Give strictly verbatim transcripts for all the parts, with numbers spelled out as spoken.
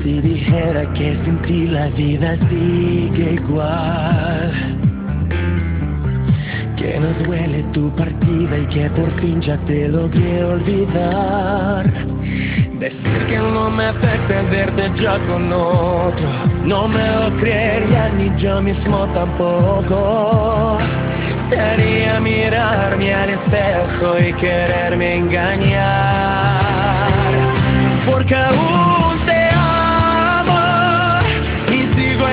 Si dijera que sin ti la vida sigue igual, que no duele tu partida y que por fin ya te logré olvidar. Decir que no me afecta verte ya con otro, no me lo creería ni yo mismo tampoco. Te haría mirarme al espejo y quererme engañar, porque aún te amo y sigo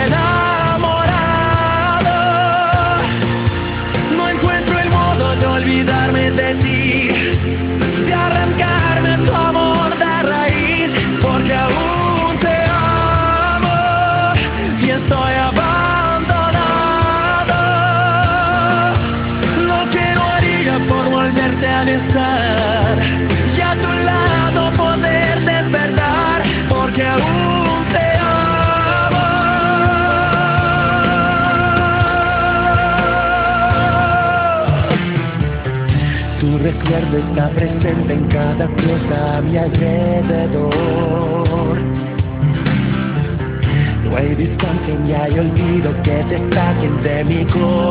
enamorado. No encuentro el modo de olvidarme de ti, de arrancarme tu amor de raíz, porque aún te amo y estoy abandonado. Lo que no haría por volverte a besar y a tu lado poder despertar, porque aún te amo. Tu recuerdo está presente en cada cosa a mi alrededor. No hay distancia ni hay olvido que te saquen de mi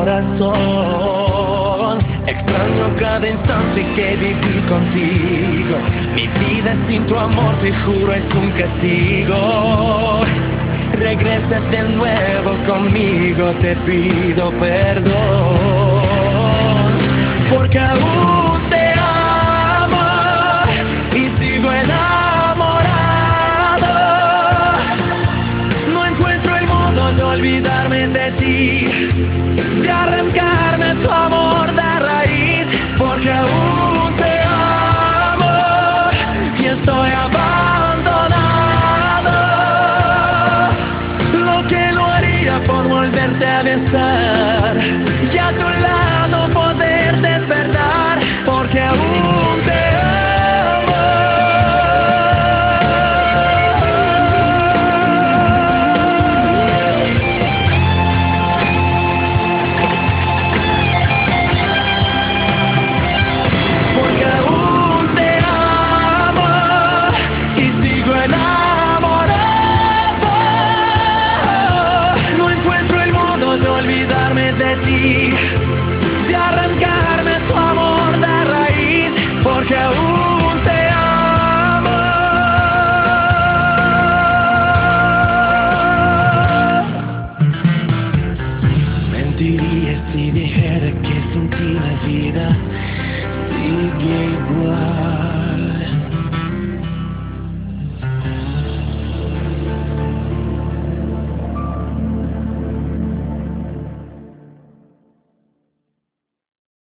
corazón. Extraño cada instante que viví contigo. Mi vida sin tu amor, te juro, es un castigo. Regresa de nuevo conmigo, te pido perdón, porque aún te amo y sigo enamorado. No encuentro el modo de olvidarme de ti, de arrancarme tu amor